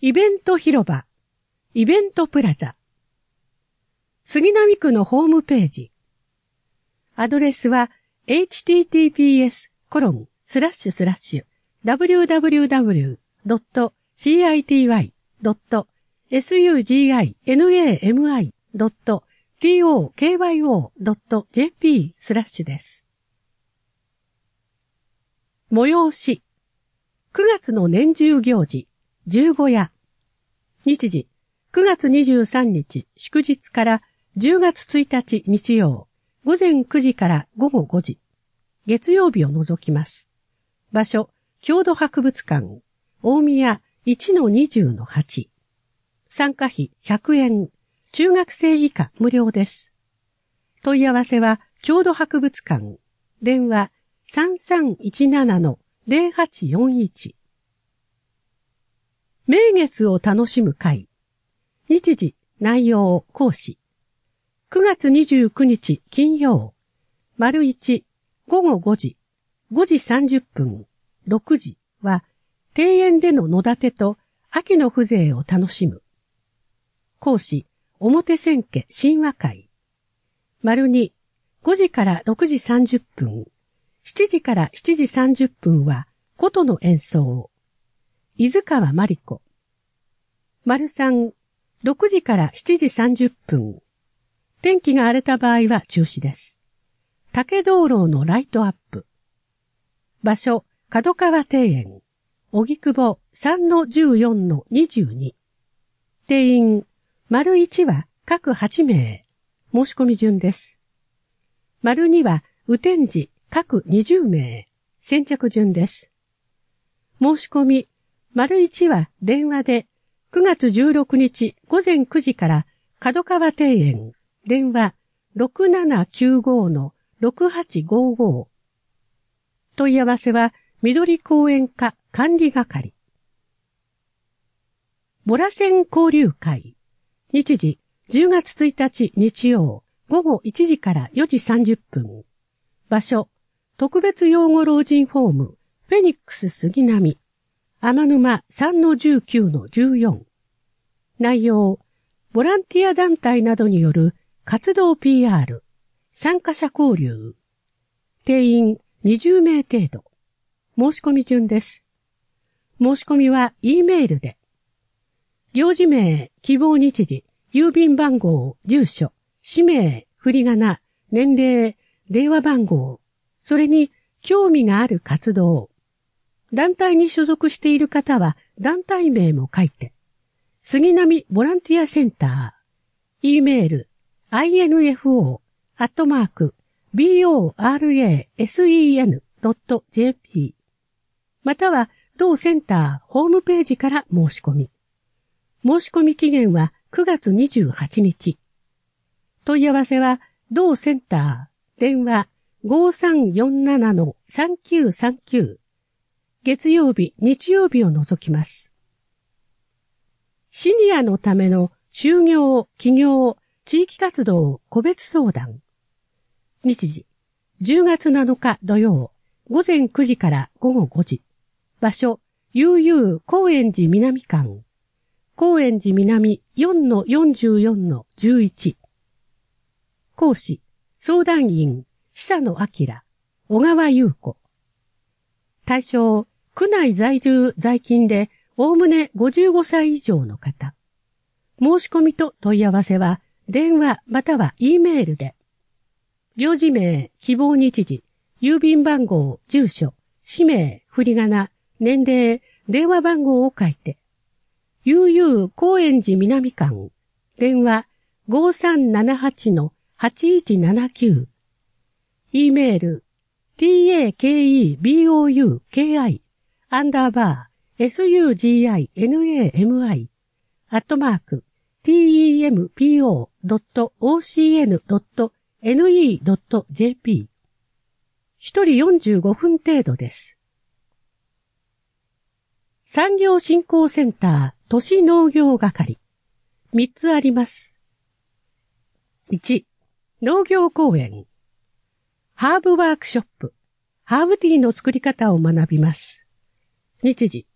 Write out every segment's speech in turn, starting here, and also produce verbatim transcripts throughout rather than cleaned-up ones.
イベント広場、イベントプラザ。杉並区のホームページ。アドレスは エイチティーティーピーエスコロンスラッシュスラッシュダブリューダブリューダブリュードットシーアイティーワイドットエスユージーアイエヌエーエムアイドットティーオーケーワイオードットジェーピースラッシュです。催し。くがつの年中行事、十五夜。日時、くがつにじゅうさんにち祝日からじゅうがつついたち日曜、午前くじから午後ごじ。月曜日を除きます。場所、郷土博物館、大宮 いちのにじゅうのはち。参加費ひゃくえん、中学生以下無料です。問い合わせは、郷土博物館、電話 さんさんいちななのゼロはちよんいち。名月を楽しむ会。日時、内容、講師。くがつにじゅうくにち金曜。丸いち、午後ごじ、ごじさんじゅっぷん、ろくじは、庭園での野立てと秋の風情を楽しむ。講師、表千家神話会。丸に、ごじからろくじさんじゅっぷん、しちじからしちじさんじゅっぷんは、琴の演奏。伊豆川真理子。丸三、ろくじからしちじさんじゅっぷん。天気が荒れた場合は中止です。竹灯籠のライトアップ。場所、角川庭園。荻窪 さんのじゅうよんのにじゅうに。定員、丸いちは各はちめい。申し込み順です。丸には、雨天時各にじゅうめい。先着順です。申し込み、丸いちは電話で、くがつじゅうろくにち午前くじから角川庭園、電話 ろくななきゅうごのろくはちごご。問い合わせは緑公園課管理係。ボラ線交流会。日時じゅうがつついたち日曜午後いちじからよじさんじゅっぷん。場所特別養護老人ホームフェニックス杉並。天沼 さんのじゅうきゅうのじゅうよん。内容ボランティア団体などによる活動 ピーアール。参加者交流。定員にじゅうめい程度。申し込み順です。申し込みは E メールで。行事名、希望日時、郵便番号、住所、氏名、振り仮名、年齢、電話番号、それに興味がある活動。団体に所属している方は団体名も書いて。杉並ボランティアセンター。E メール、アイエヌエフオー アットマーク ビーオーアールエーエスイーエヌ ドット ジェーピー または同センターホームページから申し込み。申し込み期限はくがつにじゅうはちにち。問い合わせは同センター電話 ごさんよんななのさんきゅうさんきゅう。月曜日、日曜日を除きます。シニアのための就業、起業、地域活動、個別相談。日時、じゅうがつなのか土曜、午前くじから午後ごじ。場所、悠々高円寺南館。高円寺南 よんのよんじゅうよんのじゅういち。講師、相談員、久野明、小川優子。対象、区内在住在勤で、おおむねごじゅうごさい以上の方。申し込みと問い合わせは、電話または E メールで。行事名、希望日時、郵便番号、住所、氏名、振り仮名、年齢、電話番号を書いて。悠々高円寺南館、電話 ごさんななはちのはちいちななきゅう。E メール、takeboouki アンダーバー sugimai アットマーク tempo ドット ocn ドット ne ドット jp 一人よんじゅうごふん程度です。産業振興センター都市農業係みっつあります。いち、農業公園。ハーブワークショップ。ハーブティーの作り方を学びます。日時、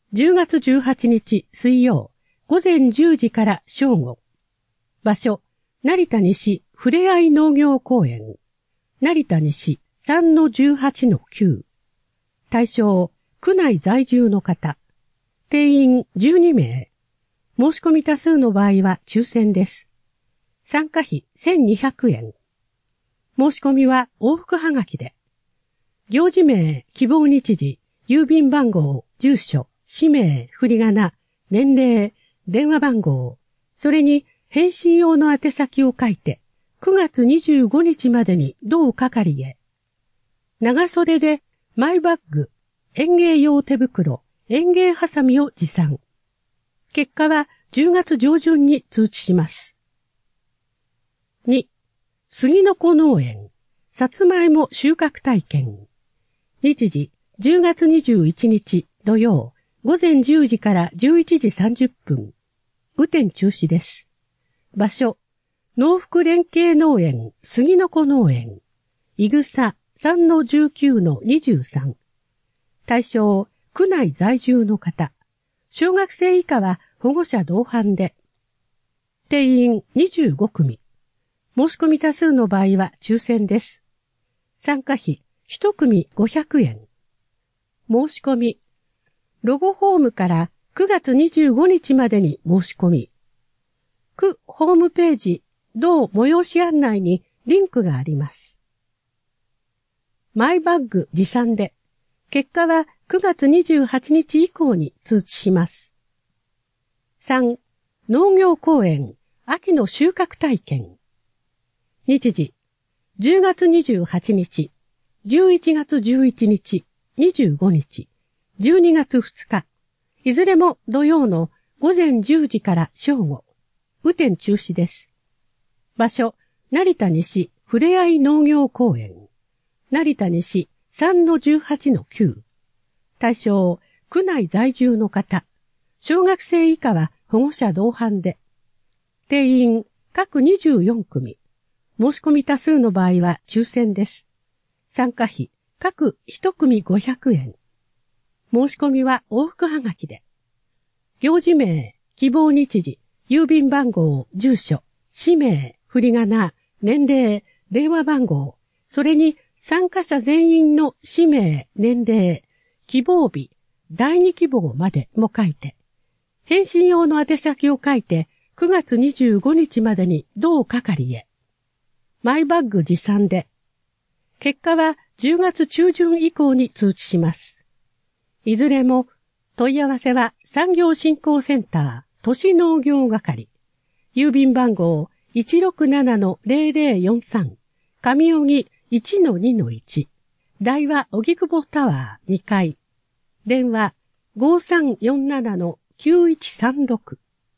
じゅうがつじゅうはちにち水曜、午前じゅうじから正午。場所、成田西ふれあい農業公園。成田西 さんのじゅうはちのきゅう。対象、区内在住の方。定員じゅうにめい。申し込み多数の場合は抽選です。参加費せんにひゃくえん。申し込みは往復はがきで。行事名、希望日時、郵便番号、住所、氏名、振り仮名、年齢、電話番号、それに返信用の宛先を書いて、くがつにじゅうごにちまでに同係へ。長袖でマイバッグ、園芸用手袋、園芸ハサミを持参。結果はじゅうがつ上旬に通知します。に、杉の子農園、さつまいも収穫体験。日時、じゅうがつにじゅういちにち土曜、午前じゅうじからじゅういちじさんじゅっぷん。雨天中止です。場所、農福連携農園、杉の子農園。いぐさ さんのじゅうきゅうのにじゅうさん。対象、区内在住の方。小学生以下は保護者同伴で。定員にじゅうごくみ。申し込み多数の場合は抽選です。参加費いちくみごひゃくえん。申し込み。ロゴホームからくがつにじゅうごにちまでに申し込み。区ホームページ、同催し案内にリンクがあります。マイバッグ持参で、結果はくがつにじゅうはちにち以降に通知します。さん、農業公園、秋の収穫体験。日時、じゅうがつにじゅうはちにち、じゅういちがつじゅういちにち、にじゅうごにち、じゅうにがつふつか、いずれも土曜の午前じゅうじから正午。雨天中止です。場所、成田西ふれあい農業公園。成田西 さんのじゅうはちのきゅう。対象、区内在住の方。小学生以下は保護者同伴で。定員、各にじゅうよんくみ。申し込み多数の場合は抽選です。参加費、各いちくみごひゃくえん。申し込みは往復はがきで。行事名、希望日時、郵便番号、住所、氏名、振り仮名、年齢、電話番号、それに参加者全員の氏名、年齢、希望日、だいに希望までも書いて、返信用の宛先を書いてくがつにじゅうごにちまでに同係へ。マイバッグ持参で。結果はじゅうがつちゅうじゅん以降に通知します。いずれも問い合わせは産業振興センター都市農業係。郵便番号 いちろくななのぜろぜろよんさん 上荻 いちのにのいち 大和荻窪タワーにかい。電話 ごさんよんななのきゅういちさんろく。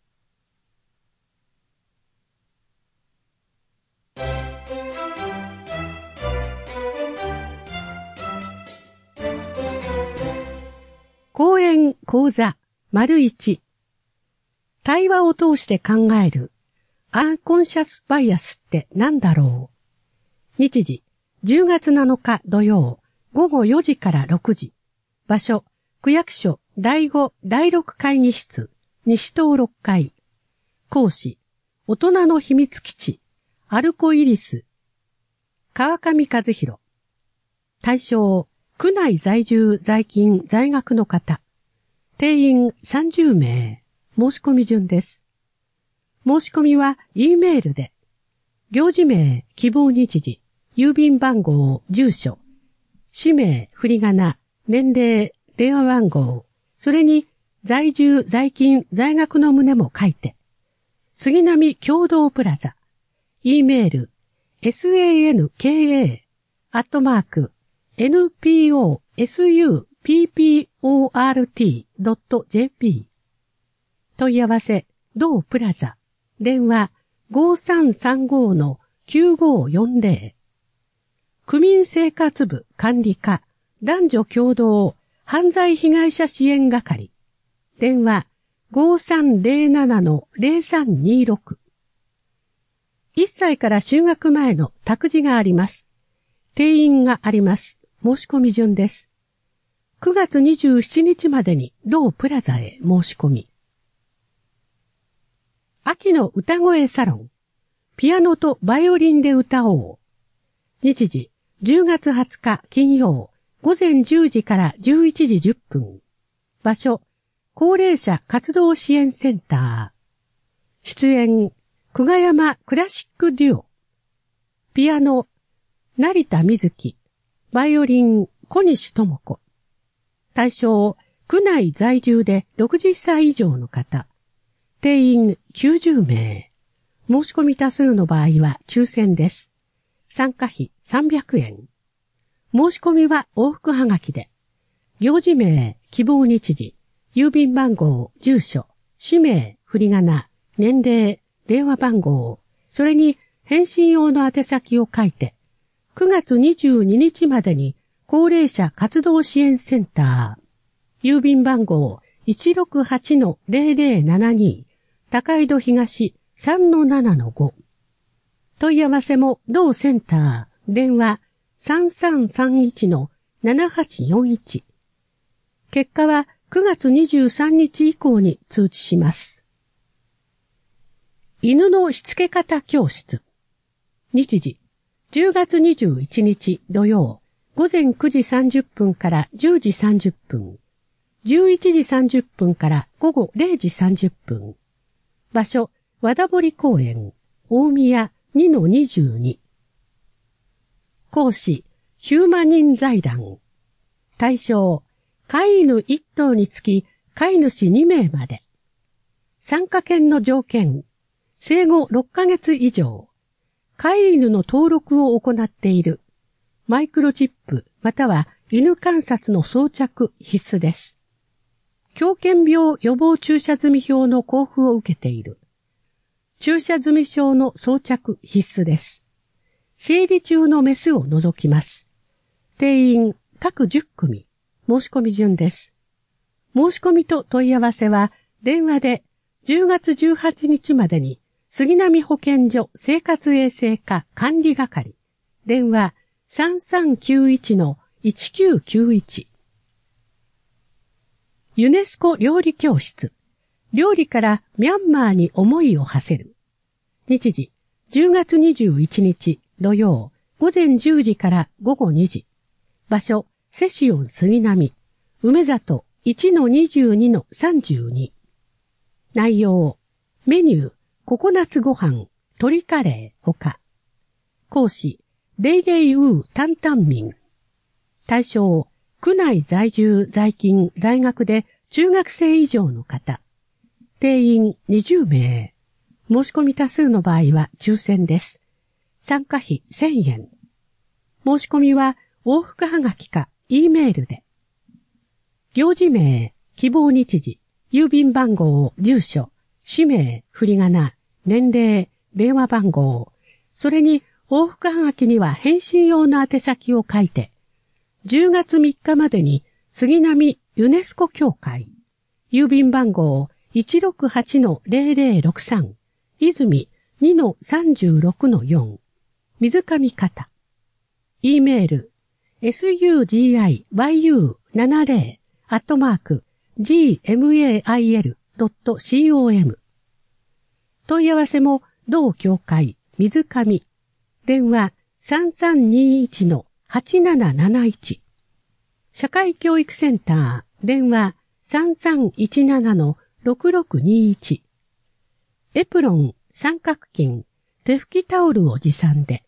講演講座丸いち。対話を通して考えるアンコンシャスバイアスって何だろう。日時じゅうがつなのか土曜ごごよじからろくじ。場所区役所だいごだいろく会議室西棟ろっかい。講師大人の秘密基地アルコイリス川上和弘。対象区内在住在勤在学の方。定員さんじゅうめい。申し込み順です。申し込みは E メールで。行事名、希望日時、郵便番号、住所、氏名、振り仮名、年齢、電話番号、それに在住在勤在学の旨も書いて。杉並共同プラザ。E メール、sanka アットマーク エヌピーオーエスユーピーピーオーアールティードットジェーピー。問い合わせ、同プラザ。電話 ごさんさんごのきゅうごよんぜろ。区民生活部管理課、男女共同犯罪被害者支援係。電話 ごさんぜろななのぜろさんにろく。いっさいから就学前の託児があります。定員があります。申し込み順です。 くがつにじゅうしちにちまでに同プラザへ申し込み。秋の歌声サロン。ピアノとバイオリンで歌おう。日時、じゅうがつはつか金曜、午前じゅうじからじゅういちじじゅっぷん。場所、高齢者活動支援センター。出演、久我山クラシックデュオ。ピアノ、成田瑞希。バイオリン、小西智子。対象、区内在住でろくじゅっさい以上の方。定員きゅうじゅうめい。申し込み多数の場合は抽選です。参加費さんびゃくえん。申し込みは往復はがきで。行事名、希望日時、郵便番号、住所、氏名、振り仮名、年齢、電話番号、それに返信用の宛先を書いて、くがつにじゅうににちまでに高齢者活動支援センター、郵便番号 いちろくはちのゼロゼロななに、高井戸東 さんのななのご。問い合わせも同センター、電話 さんさんさんいちのななはちよんいち。結果はくがつにじゅうさんにち以降に通知します。犬のしつけ方教室。日時、じゅうがつにじゅういちにち土曜、午前くじさんじゅっぷんからじゅうじさんじゅっぷん、じゅういちじさんじゅっぷんから午後れいじさんじゅっぷん。場所、和田堀公園、大宮 にのにじゅうに。講師、ヒューマニン財団。対象、飼い犬いっとうにつき飼い主にめいまで。参加券の条件、生後ろっかげつ以上、飼い犬の登録を行っている、マイクロチップまたは犬観察の装着必須です。狂犬病予防注射済証の交付を受けている。注射済証の装着必須です。生理中のメスを除きます。定員各じゅっくみ、申し込み順です。申し込みと問い合わせは電話でじゅうがつじゅうはちにちまでに杉並保健所生活衛生課管理係、電話 さんさんきゅういちのいちきゅうきゅういち。ユネスコ料理教室。料理からミャンマーに思いを馳せる。日時、じゅうがつにじゅういちにち土曜、午前じゅうじから午後にじ。場所、セシオン杉並、梅里 いちのにじゅうにのさんじゅうに。内容、メニュー、ココナッツご飯、鶏カレー、ほか。講師、レイレイウータンタンミン。対象、区内在住、在勤、在学で中学生以上の方。定員にじゅうめい。申し込み多数の場合は抽選です。参加費せんえん。申し込みは往復はがきか E メールで。行事名、希望日時、郵便番号、住所、氏名、振り仮名、年齢、電話番号、それに往復はがきには返信用の宛先を書いて、じゅうがつみっかまでに杉並ユネスコ協会、郵便番号 いちろくはちのゼロゼロろくさん、泉 にのさんじゅうろくのよん、水上方。E メール、エスユージーアイワイユーななじゅう アットマーク ジーエムエーアイエルドットコム。問い合わせも同協会水上。電話さんさんにいちのはちなななないち。社会教育センター、電話さんさんいちななのろくろくにいち。エプロン、三角巾、手拭きタオルを持参で。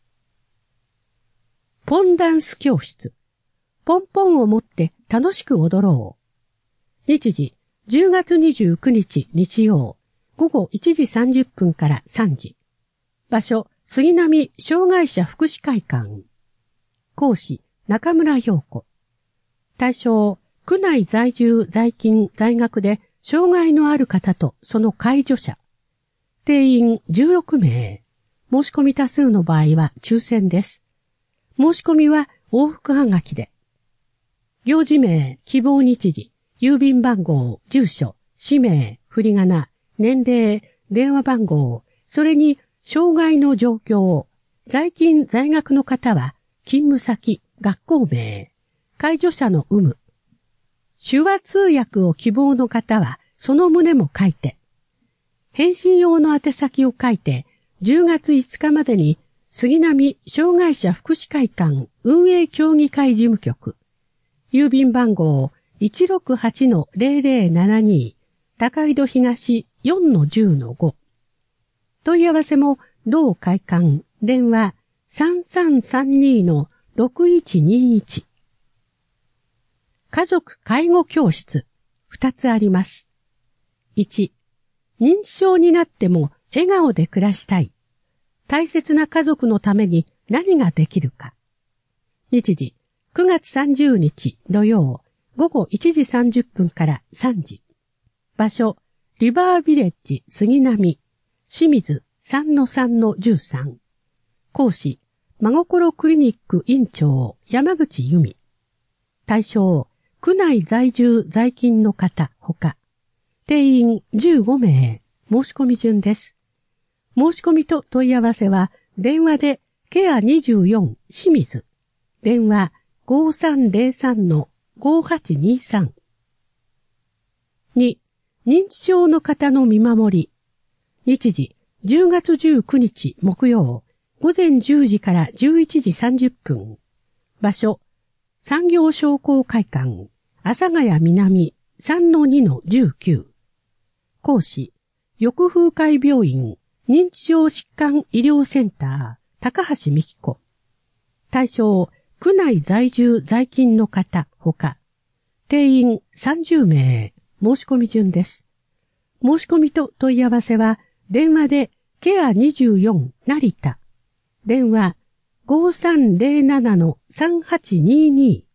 ポンダンス教室。ポンポンを持って楽しく踊ろう。日時、じゅうがつにじゅうくにち日曜、午後いちじさんじゅっぷんからさんじ。場所、杉並障害者福祉会館。講師、中村陽子。対象、区内在住、在勤、在学で障害のある方とその介助者。定員じゅうろくめい。申し込み多数の場合は抽選です。申し込みは往復はがきで。行事名、希望日時、郵便番号、住所、氏名、振り仮名、年齢、電話番号、それに障害の状況、在勤在学の方は勤務先、学校名、介助者の有無、 手話通訳を希望の方はその旨も書いて、返信用の宛先を書いて、じゅうがついつかまでに杉並障害者福祉会館運営協議会事務局、郵便番号 いちろくはちのゼロゼロななに 高井戸東 よんのじゅうのご。問い合わせも同会館電話 さんさんさんにのろくいちにいち。家族介護教室ふたつあります。いち、認知症になっても笑顔で暮らしたい。大切な家族のために何ができるか。日時、くがつさんじゅうにち土曜、午後いちじさんじゅっぷんからさんじ。場所、リバービレッジ杉並、清水 さんのさんのじゅうさん。講師、真心クリニック院長山口由美。対象、区内在住在勤の方ほか。定員じゅうごめい、申し込み順です。申し込みと問い合わせは、電話でケアにじゅうよん清水。電話 ごさんゼロさんのごはちにさん。に、認知症の方の見守り。日時、じゅうがつじゅうくにち木曜、午前じゅうじからじゅういちじさんじゅっぷん。場所、産業商工会館、阿佐ヶ谷南 さんのにのじゅうきゅう。講師、翼風会病院認知症疾患医療センター、高橋美希子。対象、区内在住在勤の方ほか。定員さんじゅうめい、申し込み順です。申し込みと問い合わせは、電話でケアにじゅうよん成田。電話 ごさんゼロななのさんはちにに。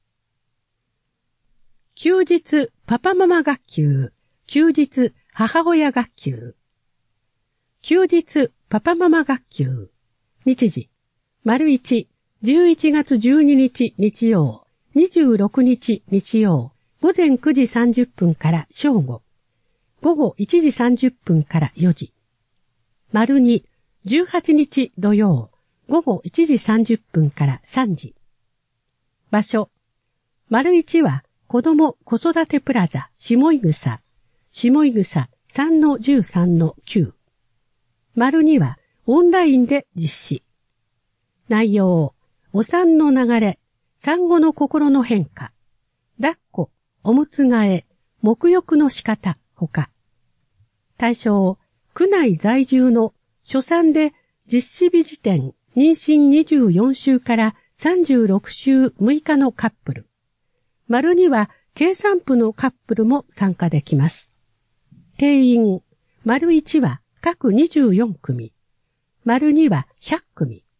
休日パパママ学級、休日母親学級。休日パパママ学級。日時、丸一、じゅういちがつじゅうににち日曜、にじゅうろくにち日曜、午前くじさんじゅっぷんから正午。午後いちじさんじゅっぷんからよじ。丸二、じゅうはちにち土曜、午後いちじさんじゅっぷんからさんじ。場所、丸一は子ども子育てプラザ下井草、下井草 さんのじゅうさんのきゅう。丸二はオンラインで実施。内容、お産の流れ、産後の心の変化、抱っこ、おむつ替え、沐浴の仕方ほか。対象、区内在住の初産で実施日時点妊娠にじゅうよんしゅうからさんじゅうろくしゅうむいかのカップル。丸には計算婦のカップルも参加できます。定員、丸いちは各にじゅうよんくみ、丸にはひゃくくみ。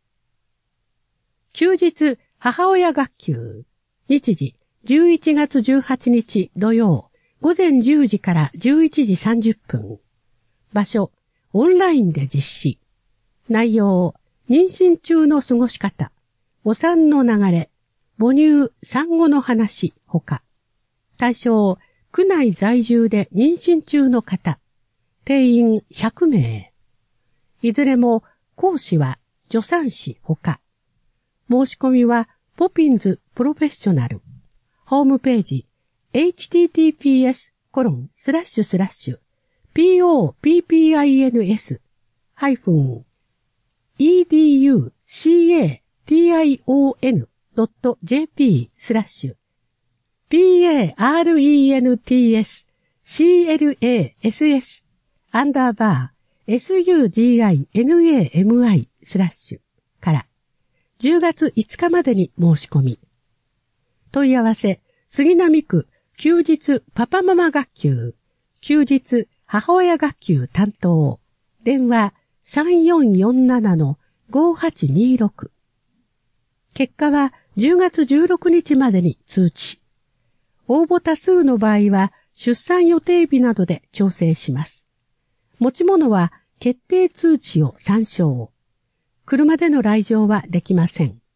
休日母親学級。日時、じゅういちがつじゅうはちにち土曜、午前じゅうじからじゅういちじさんじゅっぷん。場所、オンラインで実施。内容、妊娠中の過ごし方、お産の流れ、母乳、産後の話、ほか。対象、区内在住で妊娠中の方。定員ひゃくめい。いずれも、講師は助産師ほか。申し込みは、ポピンズプロフェッショナル。ホームページ、エイチティーティーピーエスコロンスラッシュスラッシュ ピーオーピーピーアイエヌエス ハイフン イーディーユーシーエーティーアイオーエヌ ドット ジェーピー スラッシュ ピーエーアールイーエヌティーエス シーエルエーエスエス アンダーバー エスユージーアイエヌエーエムアイ スラッシュからじゅうがついつかまでに申し込み。問い合わせ、杉並区休日パパママ学級、休日母親学級担当、電話さんよんよんななのごはちにろく。結果はじゅうがつじゅうろくにちまでに通知。応募多数の場合は出産予定日などで調整します。持ち物は決定通知を参照。車での来場はできません。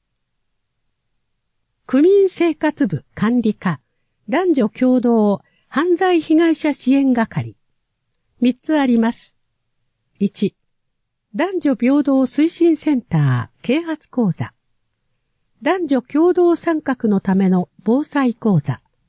区民生活部管理課、男女共同犯罪被害者支援係。みっつあります。いち、男女平等推進センター啓発講座。男女共同参画のための防災講座。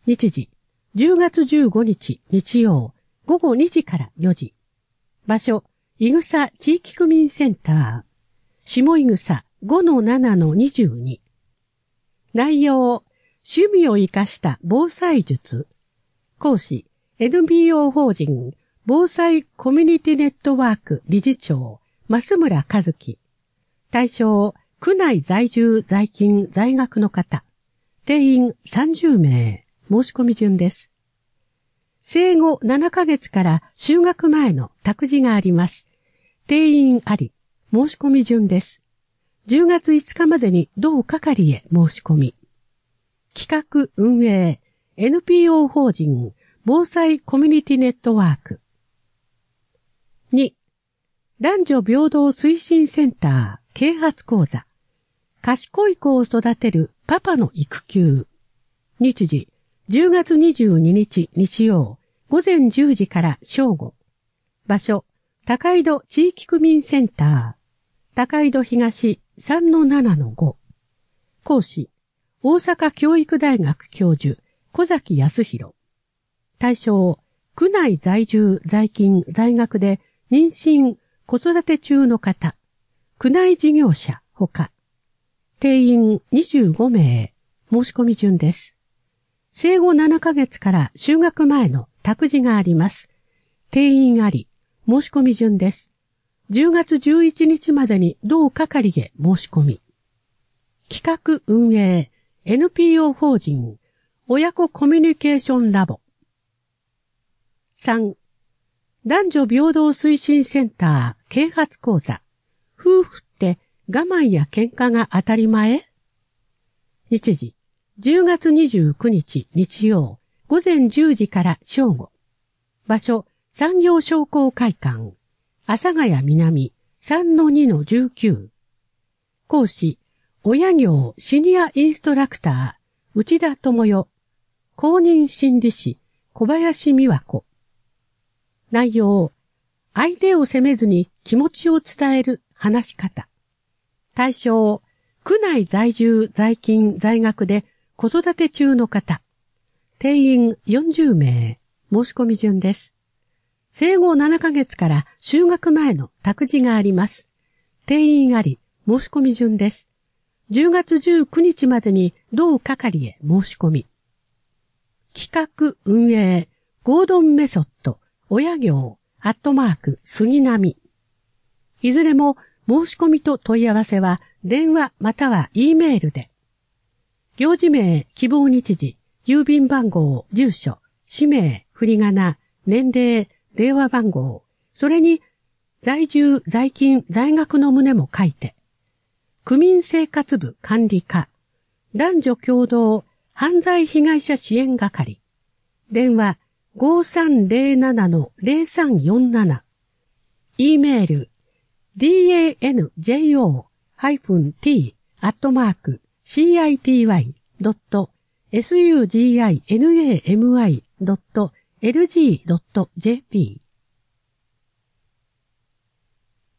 日時、じゅうがつじゅうごにち日曜、ごごにじからよじ。場所、いぐさ地域区民センター。下いぐさ ごのななのにじゅうに。内容、趣味を生かした防災術。講師、エヌビーオー 法人防災コミュニティネットワーク理事長、増村和樹。対象、区内在住在勤在学の方。定員さんじゅうめい。申し込み順です。生後ななかげつから就学前の託児があります。定員あり。申し込み順です。じゅうがついつかまでに同係へ申し込み。企画運営 エヌピーオー 法人防災コミュニティネットワーク。に. 男女平等推進センター啓発講座。賢い子を育てるパパの育休。日時、じゅうがつにじゅうににち日曜、ごぜんじゅうじから正午。場所、高井戸地域区民センター。高井戸東 さんのななのご。講師、大阪教育大学教授、小崎康弘。対象、区内在住、在勤、在学で妊娠、子育て中の方。区内事業者、ほか。定員にじゅうごめい。申し込み順です。生後ななかげつから就学前の託児があります。定員あり。申し込み順です。じゅうがつじゅういちにちまでに同係へ申し込み。企画運営 エヌピーオー 法人親子コミュニケーションラボ。さん. 男女平等推進センター啓発講座。夫婦って我慢や喧嘩が当たり前？日時、じゅうがつにじゅうくにち日曜、ごぜんじゅうじから正午。場所、産業商工会館。阿佐ヶ谷南 さんのにのじゅうきゅう。講師、親業シニアインストラクター、内田智代。公認心理師、小林美和子。内容、相手を責めずに気持ちを伝える話し方。対象、区内在住在勤在学で子育て中の方。定員よんじゅうめい。申し込み順です。生後ななかげつから就学前の託児があります。定員あり。申し込み順です。じゅうがつじゅうくにちまでに同係へ申し込み。企画運営ゴードンメソッド親業アットマーク杉並。いずれも申し込みと問い合わせは電話または E メールで。行事名、希望日時、郵便番号、住所、氏名、振り仮名、年齢、電話番号、それに在住、在勤、在学の旨も書いて。区民生活部管理課、男女共同犯罪被害者支援係。電話 ごさんぜろななのぜろさんよんなな。E メール ダンジョ -t アットマーク シーアイティーワイ ドット スグマ ドット エルジー ドット ジェーピー